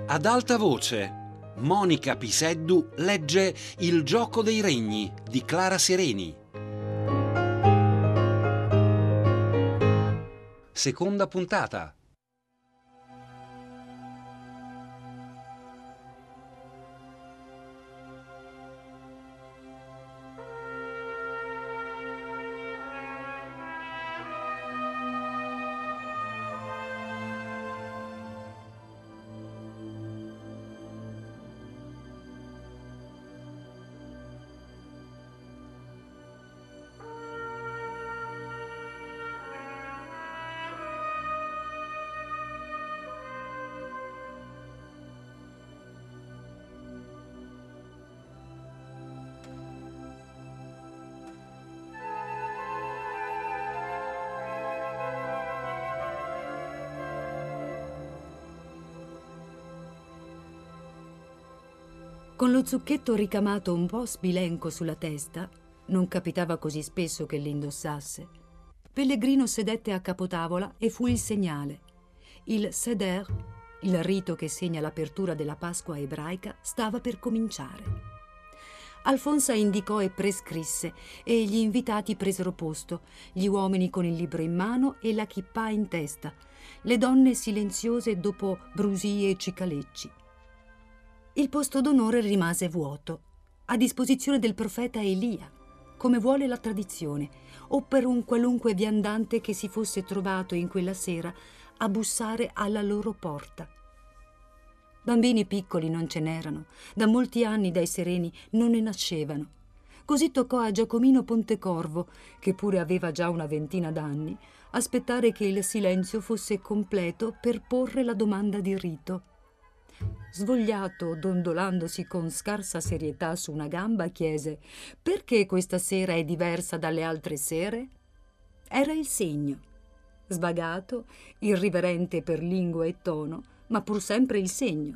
Ad alta voce, Monica Piseddu legge Il gioco dei regni di Clara Sereni. Seconda puntata. Con lo zucchetto ricamato un po' sbilenco sulla testa, non capitava così spesso che l'indossasse, Pellegrino sedette a capotavola e fu il segnale. Il Seder, il rito che segna l'apertura della Pasqua ebraica, stava per cominciare. Alfonsa indicò e prescrisse e gli invitati presero posto, gli uomini con il libro in mano e la kippà in testa, le donne silenziose dopo brusie e cicalecci. Il posto d'onore rimase vuoto, a disposizione del profeta Elia, come vuole la tradizione, o per un qualunque viandante che si fosse trovato in quella sera a bussare alla loro porta. Bambini piccoli non ce n'erano, da molti anni dai Sereni non ne nascevano. Così toccò a Giacomino Pontecorvo, che pure aveva già una ventina d'anni, aspettare che il silenzio fosse completo per porre la domanda di rito. Svogliato, dondolandosi con scarsa serietà su una gamba, chiese: «Perché questa sera è diversa dalle altre sere?» Era il segno. Svagato, irriverente per lingua e tono, ma pur sempre il segno.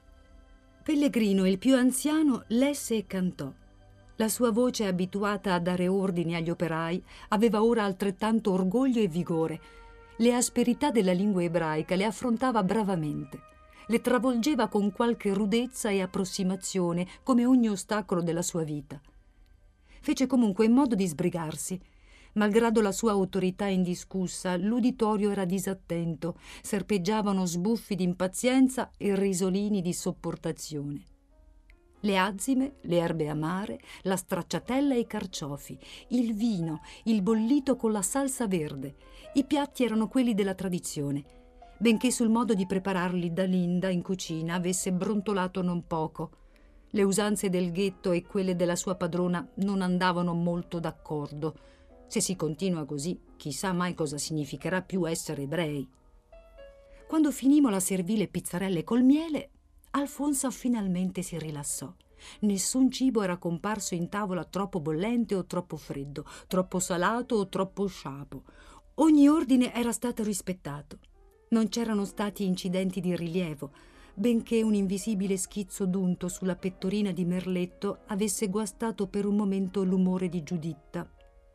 Pellegrino, il più anziano, lesse e cantò. La sua voce, abituata a dare ordini agli operai, aveva ora altrettanto orgoglio e vigore. Le asperità della lingua ebraica le affrontava bravamente. Le travolgeva con qualche rudezza e approssimazione, come ogni ostacolo della sua vita. Fece comunque in modo di sbrigarsi. Malgrado la sua autorità indiscussa, l'uditorio era disattento, serpeggiavano sbuffi di impazienza e risolini di sopportazione. Le azime, le erbe amare, la stracciatella e i carciofi, il vino, il bollito con la salsa verde, i piatti erano quelli della tradizione, benché sul modo di prepararli Dalinda in cucina avesse brontolato non poco. Le usanze del ghetto e quelle della sua padrona non andavano molto d'accordo. Se si continua così, chissà mai cosa significherà più essere ebrei. Quando finimmo la servile pizzarelle col miele, Alfonsa finalmente si rilassò. Nessun cibo era comparso in tavola troppo bollente o troppo freddo, troppo salato o troppo sciapo. Ogni ordine era stato rispettato. Non c'erano stati incidenti di rilievo, benché un invisibile schizzo d'unto sulla pettorina di Merletto avesse guastato per un momento l'umore di Giuditta.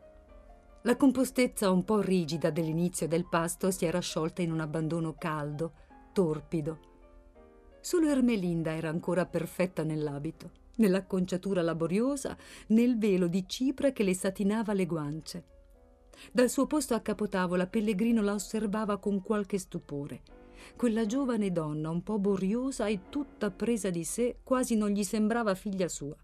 La compostezza un po' rigida dell'inizio del pasto si era sciolta in un abbandono caldo, torpido. Solo Ermelinda era ancora perfetta nell'abito, nell'acconciatura laboriosa, nel velo di cipria che le satinava le guance. Dal suo posto a capotavola Pellegrino la osservava con qualche stupore. Quella giovane donna, un po' boriosa e tutta presa di sé, quasi non gli sembrava figlia sua.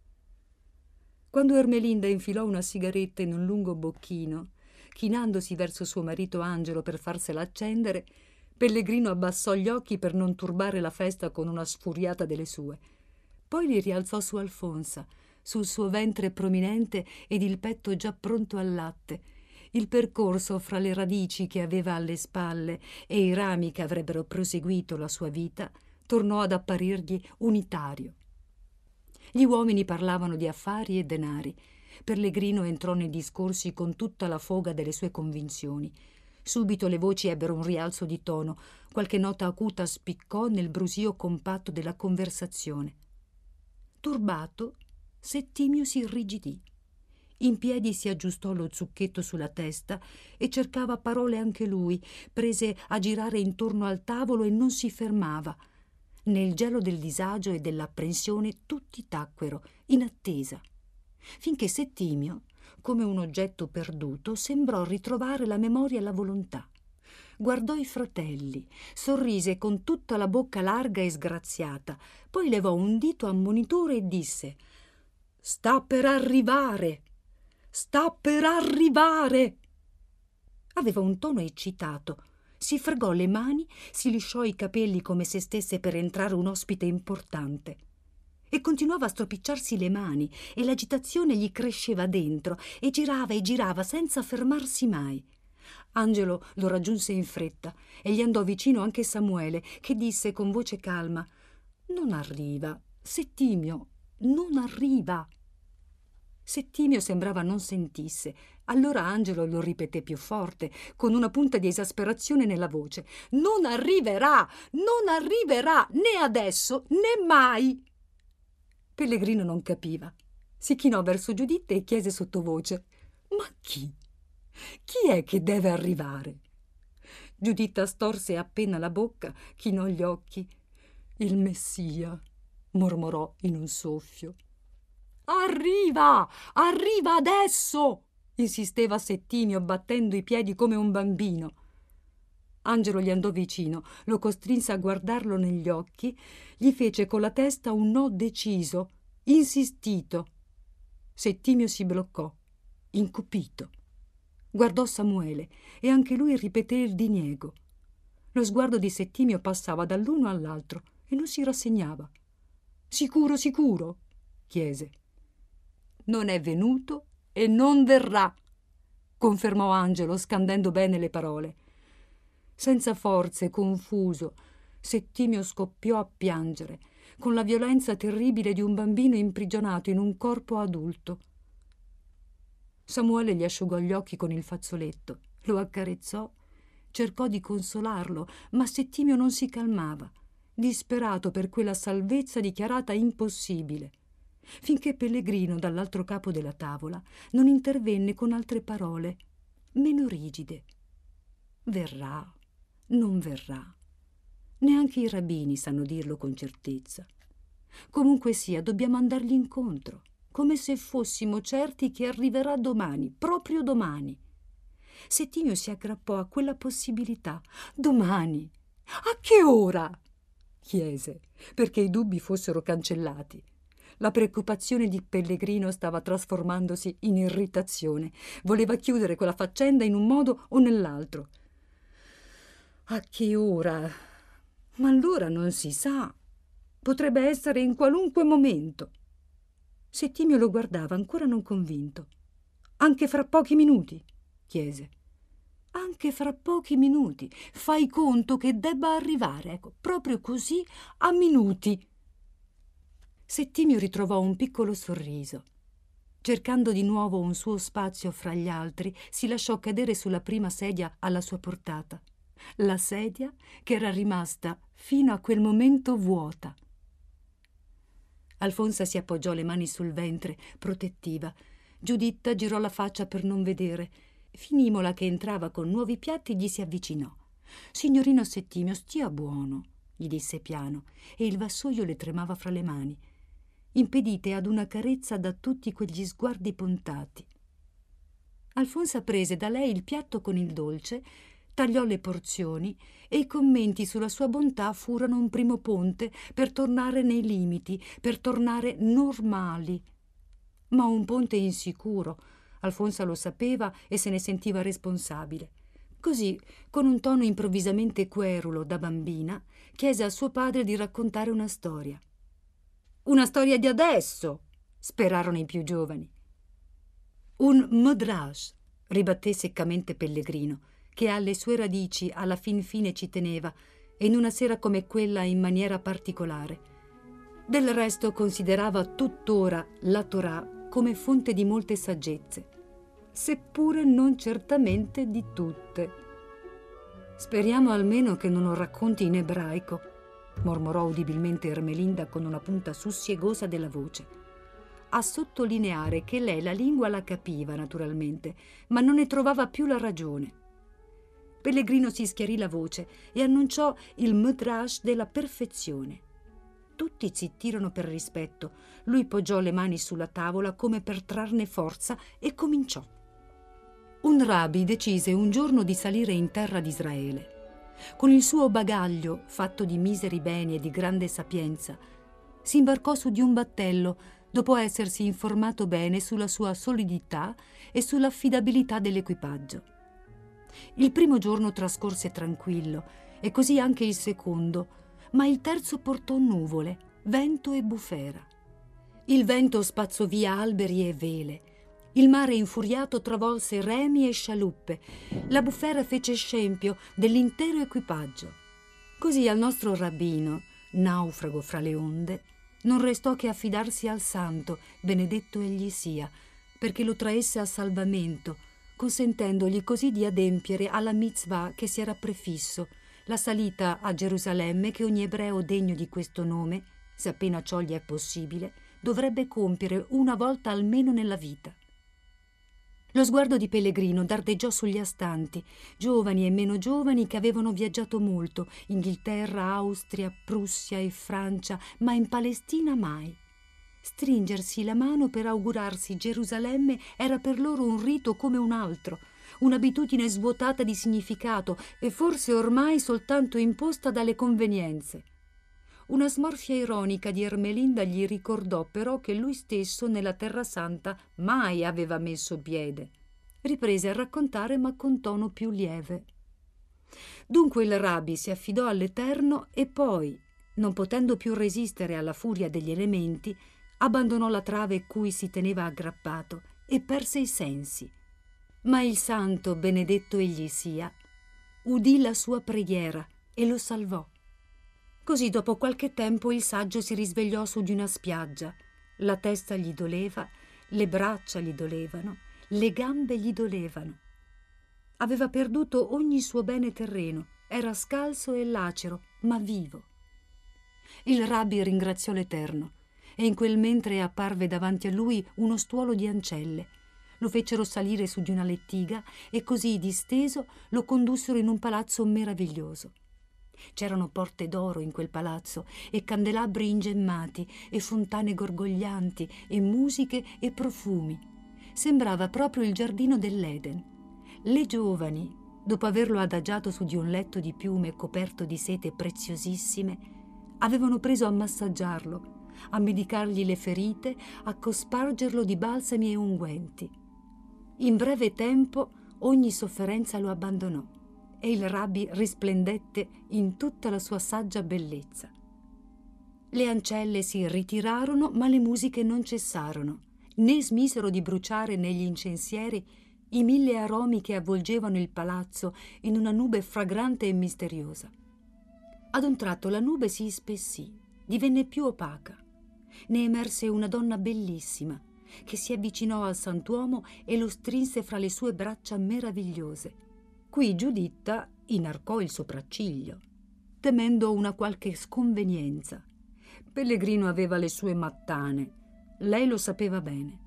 Quando Ermelinda infilò una sigaretta in un lungo bocchino, chinandosi verso suo marito Angelo per farsela accendere, Pellegrino abbassò gli occhi per non turbare la festa con una sfuriata delle sue. Poi li rialzò su Alfonsa, sul suo ventre prominente ed il petto già pronto al latte, il percorso fra le radici che aveva alle spalle e i rami che avrebbero proseguito la sua vita tornò ad apparirgli unitario. Gli uomini parlavano di affari e denari. Pellegrino entrò nei discorsi con tutta la foga delle sue convinzioni. Subito le voci ebbero un rialzo di tono, qualche nota acuta spiccò nel brusio compatto della conversazione. Turbato, Settimio si irrigidì. In piedi si aggiustò lo zucchetto sulla testa e cercava parole anche lui, prese a girare intorno al tavolo e non si fermava. Nel gelo del disagio e dell'apprensione tutti tacquero, in attesa, finché Settimio, come un oggetto perduto, sembrò ritrovare la memoria e la volontà. Guardò i fratelli, sorrise con tutta la bocca larga e sgraziata, poi levò un dito ammonitore e disse: «Sta per arrivare! Sta per arrivare!» Aveva un tono eccitato. Si fregò le mani, si lisciò i capelli come se stesse per entrare un ospite importante. E continuava a stropicciarsi le mani e l'agitazione gli cresceva dentro e girava senza fermarsi mai. Angelo lo raggiunse in fretta e gli andò vicino anche Samuele, che disse con voce calma: «Non arriva, Settimio, non arriva». Settimio sembrava non sentisse. Allora Angelo lo ripeté più forte, con una punta di esasperazione nella voce: «Non arriverà, non arriverà, né adesso né mai». Pellegrino non capiva. Si chinò verso Giuditta e chiese sottovoce: «Ma chi? Chi è che deve arrivare?» Giuditta storse appena la bocca, chinò gli occhi. «Il Messia», mormorò in un soffio. «Arriva! Arriva adesso!» insisteva Settimio, battendo i piedi come un bambino. Angelo gli andò vicino, lo costrinse a guardarlo negli occhi, gli fece con la testa un no deciso, insistito. Settimio si bloccò, incupito. Guardò Samuele e anche lui ripeté il diniego. Lo sguardo di Settimio passava dall'uno all'altro e non si rassegnava. «Sicuro, sicuro?» chiese. «Non è venuto e non verrà», confermò Angelo, scandendo bene le parole. Senza forze, confuso, Settimio scoppiò a piangere, con la violenza terribile di un bambino imprigionato in un corpo adulto. Samuele gli asciugò gli occhi con il fazzoletto, lo accarezzò, cercò di consolarlo, ma Settimio non si calmava, disperato per quella salvezza dichiarata impossibile, finché Pellegrino, dall'altro capo della tavola, non intervenne con altre parole, meno rigide. «Verrà, non verrà. Neanche i rabbini sanno dirlo con certezza. Comunque sia, dobbiamo andargli incontro, come se fossimo certi che arriverà domani, proprio domani». Settimio si aggrappò a quella possibilità. «Domani? A che ora?» chiese, perché i dubbi fossero cancellati. La preoccupazione di Pellegrino stava trasformandosi in irritazione. Voleva chiudere quella faccenda in un modo o nell'altro. «A che ora? Ma allora non si sa. Potrebbe essere in qualunque momento». Settimio lo guardava ancora non convinto. «Anche fra pochi minuti?» chiese. «Anche fra pochi minuti. Fai conto che debba arrivare, ecco, proprio così, a minuti». Settimio ritrovò un piccolo sorriso. Cercando di nuovo un suo spazio fra gli altri, si lasciò cadere sulla prima sedia alla sua portata. La sedia che era rimasta fino a quel momento vuota. Alfonsa si appoggiò le mani sul ventre, protettiva. Giuditta girò la faccia per non vedere. Finimola, che entrava con nuovi piatti, gli si avvicinò. «Signorino Settimio, stia buono», gli disse piano, e il vassoio le tremava fra le mani, impedite ad una carezza da tutti quegli sguardi puntati. Alfonsa prese da lei il piatto con il dolce, tagliò le porzioni e i commenti sulla sua bontà furono un primo ponte per tornare nei limiti, per tornare normali. Ma un ponte insicuro. Alfonsa lo sapeva e se ne sentiva responsabile. Così, con un tono improvvisamente querulo da bambina, chiese a suo padre di raccontare una storia. «Una storia di adesso!» sperarono i più giovani. «Un Midrash», ribatté seccamente Pellegrino, che alle sue radici alla fin fine ci teneva, e in una sera come quella in maniera particolare. Del resto considerava tuttora la Torah come fonte di molte saggezze, seppure non certamente di tutte. «Speriamo almeno che non lo racconti in ebraico», mormorò udibilmente Ermelinda con una punta sussiegosa della voce, a sottolineare che lei la lingua la capiva naturalmente, ma non ne trovava più la ragione. Pellegrino si schiarì la voce e annunciò il Midrash della perfezione. Tutti zittirono per rispetto. Lui poggiò le mani sulla tavola come per trarne forza e cominciò. Un rabbi decise un giorno di salire in terra d'Israele. Con il suo bagaglio, fatto di miseri beni e di grande sapienza, si imbarcò su di un battello dopo essersi informato bene sulla sua solidità e sull'affidabilità dell'equipaggio. Il primo giorno trascorse tranquillo e così anche il secondo, ma il terzo portò nuvole, vento e bufera. Il vento spazzò via alberi e vele. Il mare infuriato travolse remi e scialuppe. La bufera fece scempio dell'intero equipaggio. Così al nostro rabbino, naufrago fra le onde, non restò che affidarsi al santo, benedetto egli sia, perché lo traesse a salvamento, consentendogli così di adempiere alla mitzvah che si era prefisso, la salita a Gerusalemme che ogni ebreo degno di questo nome, se appena ciò gli è possibile, dovrebbe compiere una volta almeno nella vita. Lo sguardo di Pellegrino dardeggiò sugli astanti, giovani e meno giovani che avevano viaggiato molto, Inghilterra, Austria, Prussia e Francia, ma in Palestina mai. Stringersi la mano per augurarsi Gerusalemme era per loro un rito come un altro, un'abitudine svuotata di significato e forse ormai soltanto imposta dalle convenienze. Una smorfia ironica di Ermelinda gli ricordò però che lui stesso nella Terra Santa mai aveva messo piede. Riprese a raccontare ma con tono più lieve. Dunque il rabbi si affidò all'Eterno e poi, non potendo più resistere alla furia degli elementi, abbandonò la trave cui si teneva aggrappato e perse i sensi. Ma il santo, benedetto egli sia, udì la sua preghiera e lo salvò. Così dopo qualche tempo il saggio si risvegliò su di una spiaggia. La testa gli doleva, le braccia gli dolevano, le gambe gli dolevano. Aveva perduto ogni suo bene terreno, era scalzo e lacero, ma vivo. Il rabbi ringraziò l'Eterno e in quel mentre apparve davanti a lui uno stuolo di ancelle. Lo fecero salire su di una lettiga e così disteso lo condussero in un palazzo meraviglioso. C'erano porte d'oro in quel palazzo e candelabri ingemmati e fontane gorgoglianti e musiche e profumi. Sembrava proprio il giardino dell'Eden. Le giovani, dopo averlo adagiato su di un letto di piume coperto di sete preziosissime, avevano preso a massaggiarlo, a medicargli le ferite, a cospargerlo di balsami e unguenti. In breve tempo ogni sofferenza lo abbandonò e il rabbi risplendette in tutta la sua saggia bellezza. Le ancelle si ritirarono, ma le musiche non cessarono, né smisero di bruciare negli incensieri i 1000 aromi che avvolgevano il palazzo in una nube fragrante e misteriosa. Ad un tratto la nube si ispessì, divenne più opaca. Ne emerse una donna bellissima, che si avvicinò al santuomo e lo strinse fra le sue braccia meravigliose. Qui Giuditta inarcò il sopracciglio, temendo una qualche sconvenienza. Pellegrino aveva le sue mattane, lei lo sapeva bene.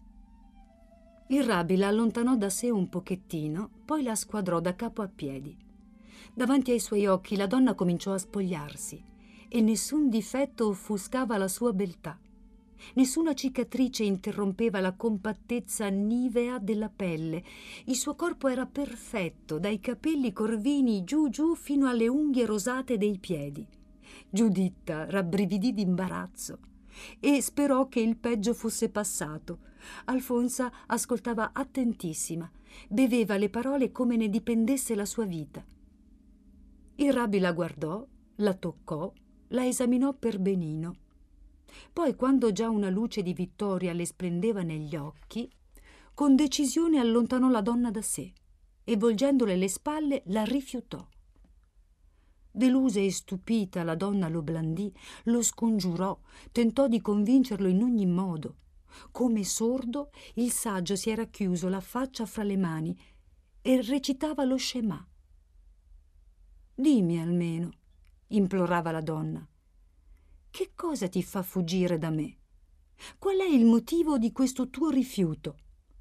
Il rabbi la allontanò da sé un pochettino, poi la squadrò da capo a piedi. Davanti ai suoi occhi la donna cominciò a spogliarsi e nessun difetto offuscava la sua beltà. Nessuna cicatrice interrompeva la compattezza nivea della pelle. Il suo corpo era perfetto, dai capelli corvini giù giù fino alle unghie rosate dei piedi. Giuditta rabbrividì d'imbarazzo e sperò che il peggio fosse passato. Alfonsa ascoltava attentissima, beveva le parole come ne dipendesse la sua vita. Il rabbi la guardò, la toccò, la esaminò per benino. Poi, quando già una luce di vittoria le splendeva negli occhi, con decisione allontanò la donna da sé e, volgendole le spalle, la rifiutò. Delusa e stupita, la donna lo blandì, lo scongiurò, tentò di convincerlo in ogni modo. Come sordo, il saggio si era chiuso la faccia fra le mani e recitava lo Shema. «Dimmi almeno», implorava la donna, «che cosa ti fa fuggire da me? Qual è il motivo di questo tuo rifiuto?»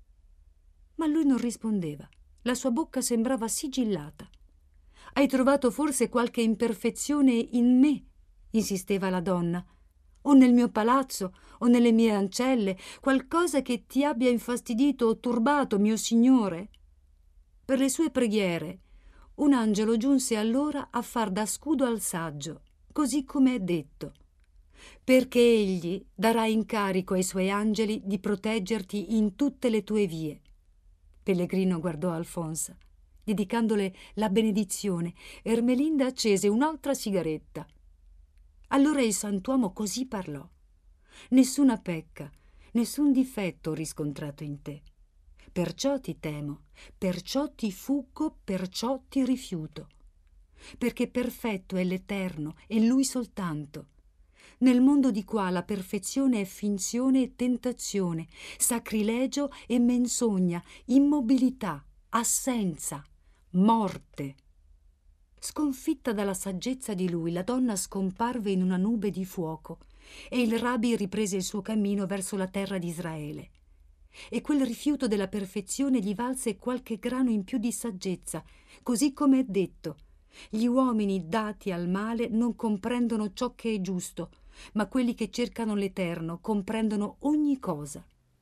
Ma lui non rispondeva. La sua bocca sembrava sigillata. «Hai trovato forse qualche imperfezione in me?» insisteva la donna. o nel mio palazzo, o nelle mie ancelle, qualcosa che ti abbia infastidito o turbato, mio signore?» Per le sue preghiere, un angelo giunse allora a far da scudo al saggio, così come è detto, perché egli darà incarico ai suoi angeli di proteggerti in tutte le tue vie. Pellegrino guardò Alfonsa, dedicandole la benedizione. Ermelinda accese un'altra sigaretta. Allora il santuomo così parlò: «Nessuna pecca, nessun difetto ho riscontrato in te. Perciò ti temo, perciò ti fuggo, perciò ti rifiuto. Perché perfetto è l'Eterno e Lui soltanto. Nel mondo di qua la perfezione è finzione e tentazione, sacrilegio e menzogna, immobilità, assenza, morte». Sconfitta dalla saggezza di lui, la donna scomparve in una nube di fuoco e il Rabbi riprese il suo cammino verso la terra di Israele. E quel rifiuto della perfezione gli valse qualche grano in più di saggezza, così come è detto: «Gli uomini dati al male non comprendono ciò che è giusto, ma quelli che cercano l'Eterno comprendono ogni cosa».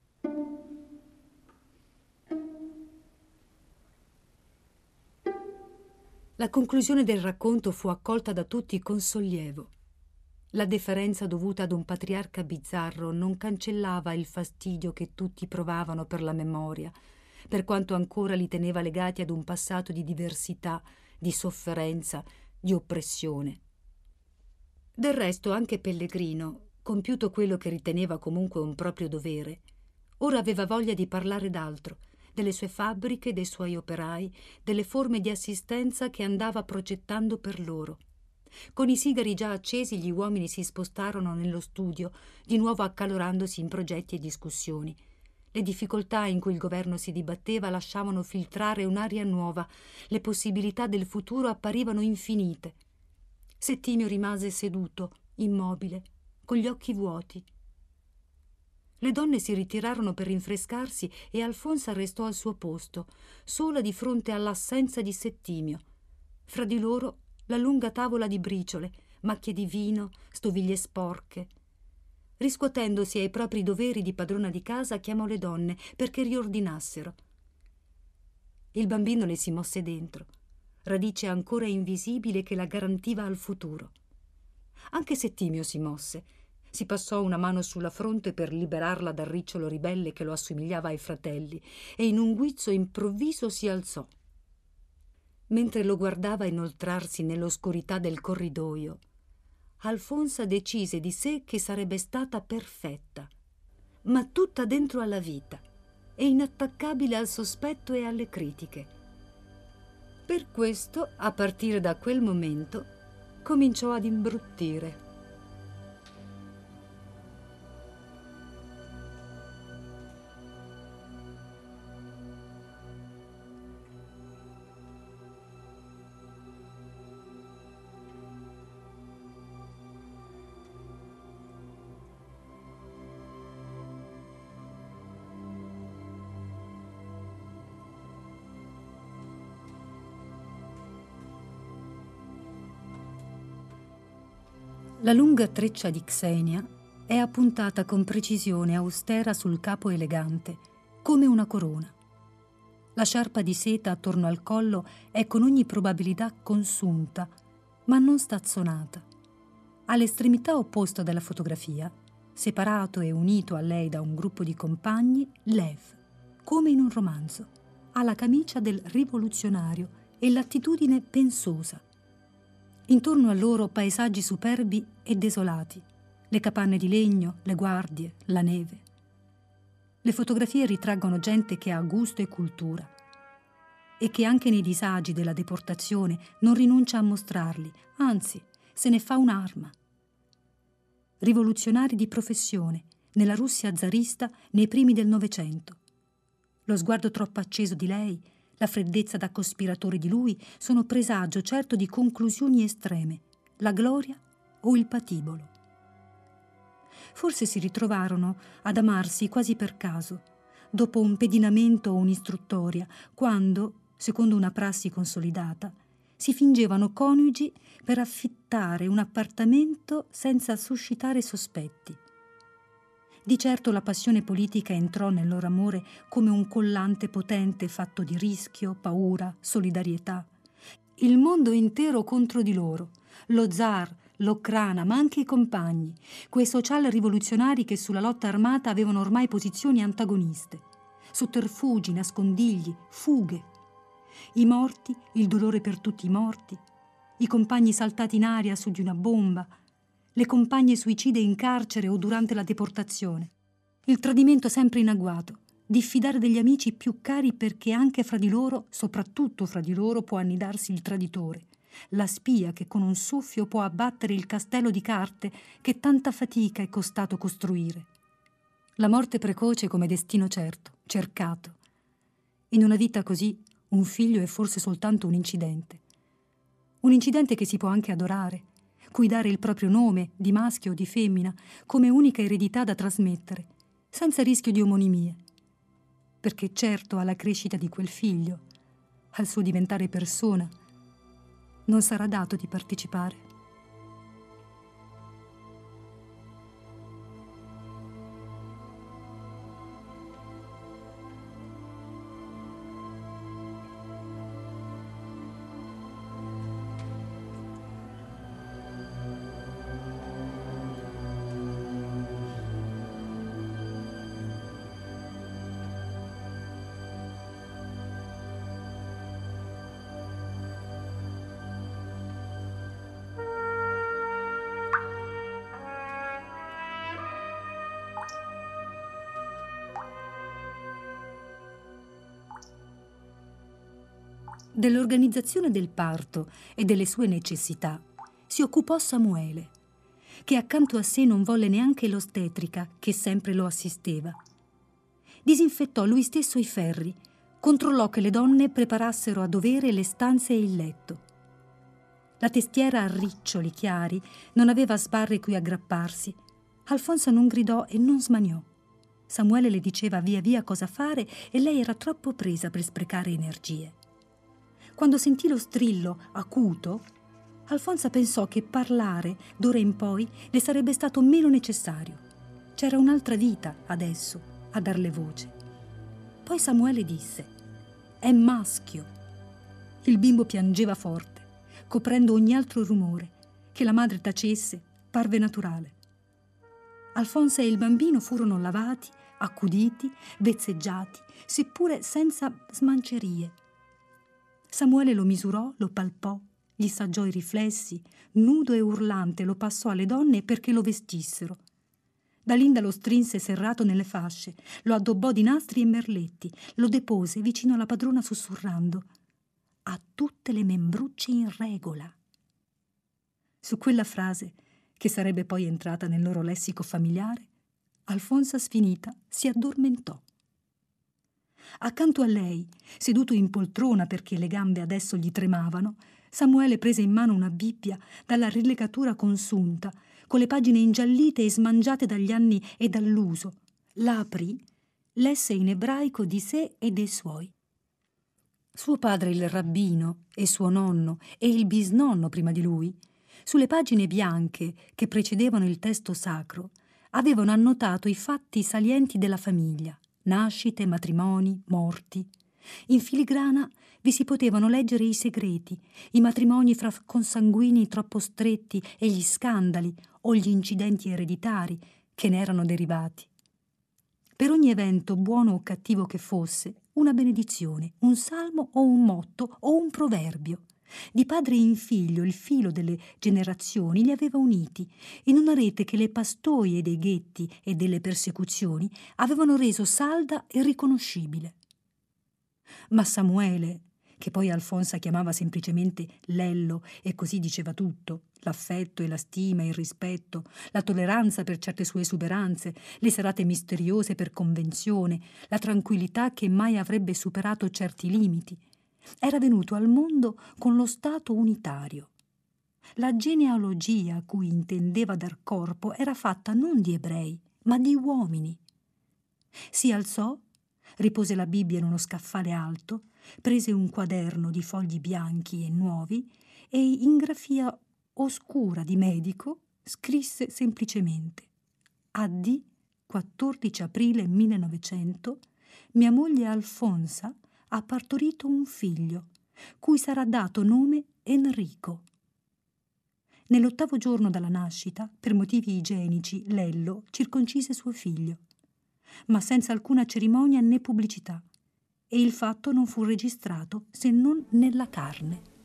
La conclusione del racconto fu accolta da tutti con sollievo. La deferenza dovuta ad un patriarca bizzarro non cancellava il fastidio che tutti provavano per la memoria, per quanto ancora li teneva legati ad un passato di diversità, di sofferenza, di oppressione. Del resto anche Pellegrino, compiuto quello che riteneva comunque un proprio dovere, ora aveva voglia di parlare d'altro, delle sue fabbriche, dei suoi operai, delle forme di assistenza che andava progettando per loro. Con i sigari già accesi gli uomini si spostarono nello studio, di nuovo accalorandosi in progetti e discussioni. Le difficoltà in cui il governo si dibatteva lasciavano filtrare un'aria nuova, le possibilità del futuro apparivano infinite. Settimio rimase seduto, immobile, con gli occhi vuoti. Le donne si ritirarono per rinfrescarsi e Alfonsa restò al suo posto, sola di fronte all'assenza di Settimio. Fra di loro la lunga tavola di briciole, macchie di vino, stoviglie sporche. Riscuotendosi ai propri doveri di padrona di casa, chiamò le donne perché riordinassero. Il bambino le si mosse dentro, radice ancora invisibile che la garantiva al futuro. Anche Settimio si mosse. Si passò una mano sulla fronte per liberarla dal ricciolo ribelle che lo assomigliava ai fratelli e in un guizzo improvviso si alzò. Mentre lo guardava inoltrarsi nell'oscurità del corridoio, Alfonsa decise di sé che sarebbe stata perfetta, ma tutta dentro alla vita e inattaccabile al sospetto e alle critiche. Per questo, a partire da quel momento, cominciò ad imbruttire. La lunga treccia di Xenia è appuntata con precisione austera sul capo elegante, come una corona. La sciarpa di seta attorno al collo è con ogni probabilità consunta, ma non stazzonata. All'estremità opposta della fotografia, separato e unito a lei da un gruppo di compagni, Lev, come in un romanzo, ha la camicia del rivoluzionario e l'attitudine pensosa. Intorno a loro paesaggi superbi e desolati, le capanne di legno, le guardie, la neve. Le fotografie ritraggono gente che ha gusto e cultura e che anche nei disagi della deportazione non rinuncia a mostrarli, anzi, se ne fa un'arma. Rivoluzionari di professione, nella Russia zarista nei primi del Novecento. Lo sguardo troppo acceso di lei, la freddezza da cospiratore di lui sono presagio certo di conclusioni estreme, la gloria o il patibolo. Forse si ritrovarono ad amarsi quasi per caso, dopo un pedinamento o un'istruttoria, quando, secondo una prassi consolidata, Si fingevano coniugi per affittare un appartamento senza suscitare sospetti. Di certo la passione politica entrò nel loro amore come un collante potente fatto di rischio, paura, solidarietà. Il mondo intero contro di loro, lo zar, l'Ocrana, ma anche i compagni, quei social rivoluzionari che sulla lotta armata avevano ormai posizioni antagoniste, sotterfugi, nascondigli, fughe. I morti, il dolore per tutti i morti, i compagni saltati in aria su di una bomba, le compagne suicide in carcere o durante la deportazione, il tradimento sempre in agguato, diffidare degli amici più cari perché anche fra di loro, soprattutto fra di loro, può annidarsi il traditore, la spia che con un soffio può abbattere il castello di carte che tanta fatica è costato costruire. La morte precoce come destino certo, cercato. In una vita così, un figlio è forse soltanto un incidente. Un incidente che si può anche adorare, cui dare il proprio nome, di maschio o di femmina, come unica eredità da trasmettere, senza rischio di omonimie. Perché certo alla crescita di quel figlio, al suo diventare persona, non sarà dato di partecipare. Dell'organizzazione del parto e delle sue necessità si occupò Samuele, che accanto a sé non volle neanche l'ostetrica che sempre lo assisteva. Disinfettò lui stesso i ferri, controllò che le donne preparassero a dovere le stanze e il letto. La testiera a riccioli chiari non aveva sbarre cui aggrapparsi. Alfonsa non gridò e non smaniò. Samuele le diceva via via cosa fare e lei era troppo presa per sprecare energie. Quando sentì lo strillo acuto, Alfonsa pensò che parlare d'ora in poi le sarebbe stato meno necessario. C'era un'altra vita adesso a darle voce. Poi Samuele disse: «È maschio». Il bimbo piangeva forte, coprendo ogni altro rumore. Che la madre tacesse parve naturale. Alfonsa e il bambino furono lavati, accuditi, vezzeggiati, seppure senza smancerie. Samuele lo misurò, lo palpò, gli saggiò i riflessi, nudo e urlante lo passò alle donne perché lo vestissero. Dalinda lo strinse serrato nelle fasce, lo addobbò di nastri e merletti, lo depose vicino alla padrona sussurrando: «Ha tutte le membrucce in regola». Su quella frase, che sarebbe poi entrata nel loro lessico familiare, Alfonsa sfinita si addormentò. Accanto a lei, seduto in poltrona perché le gambe adesso gli tremavano, Samuele prese in mano una Bibbia dalla rilegatura consunta, con le pagine ingiallite e smangiate dagli anni e dall'uso. La aprì, lesse in ebraico di sé e dei suoi. Suo padre il rabbino e suo nonno e il bisnonno prima di lui, sulle pagine bianche che precedevano il testo sacro, avevano annotato i fatti salienti della famiglia: nascite, matrimoni, morti. In filigrana vi si potevano leggere i segreti, i matrimoni fra consanguini troppo stretti e gli scandali o gli incidenti ereditari che ne erano derivati. Per ogni evento, buono o cattivo che fosse, una benedizione, un salmo o un motto o un proverbio. Di padre in figlio il filo delle generazioni li aveva uniti in una rete che le pastoie dei ghetti e delle persecuzioni avevano reso salda e riconoscibile. Ma Samuele, che poi Alfonsa chiamava semplicemente Lello e così diceva tutto, l'affetto e la stima e il rispetto, la tolleranza per certe sue esuberanze, le serate misteriose per convenzione, la tranquillità che mai avrebbe superato certi limiti, era venuto al mondo con lo stato unitario. La genealogia a cui intendeva dar corpo era fatta non di ebrei, ma di uomini. Si alzò, ripose la Bibbia in uno scaffale alto, prese un quaderno di fogli bianchi e nuovi e in grafia oscura di medico scrisse semplicemente: AD 14 aprile 1900 mia moglie Alfonsa ha partorito un figlio cui sarà dato nome Enrico. Nell'8° giorno dalla nascita, per motivi igienici, Lello circoncise suo figlio, ma senza alcuna cerimonia né pubblicità, e il fatto non fu registrato se non nella carne.